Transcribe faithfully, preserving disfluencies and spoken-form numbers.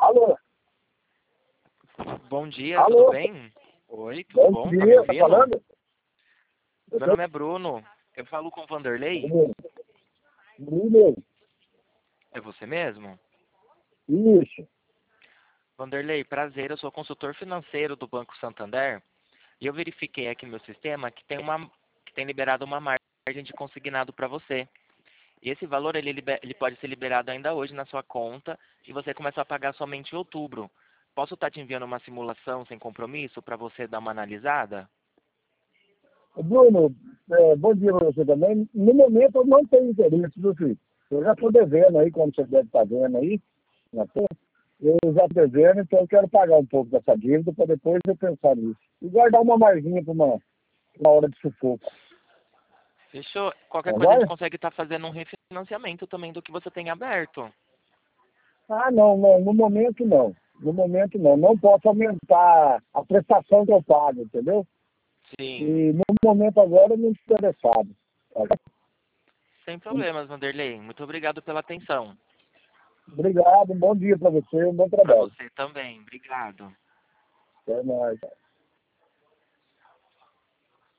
Alô? Bom dia, Alô? tudo bem? Oi, tudo Bom bom? Tá me dia, tá ouvindo? falando? Meu nome é Bruno. Eu falo com o Vanderlei. Bruno, É você mesmo? isso. Vanderlei, prazer. Eu sou consultor financeiro do Banco Santander e eu verifiquei aqui no meu sistema que tem uma que tem liberado uma margem de consignado para você. E esse valor ele, liber- ele pode ser liberado ainda hoje na sua conta e você começa a pagar somente em outubro. Posso estar te enviando uma simulação sem compromisso para você dar uma analisada? Bruno, é, bom dia para você também. No momento eu não tenho interesse, viu, filho? Eu já estou devendo aí, como você deve estar vendo aí, né? Eu já estou devendo, então eu quero pagar um pouco dessa dívida para depois eu pensar nisso. E guardar uma marginha para uma, uma hora de sufoco. Fechou. Qualquer Tá coisa a gente bom? consegue estar fazendo um refinanciamento também do que você tem aberto. Ah, não, não, no momento não. No momento não. Não posso aumentar a prestação que eu pago, entendeu? Sim. E no momento agora eu não estou interessado. Tá? Sem problemas, Vanderlei. Muito obrigado pela atenção. Obrigado, um bom dia para você, um bom Para trabalho. você também. Obrigado. Até mais.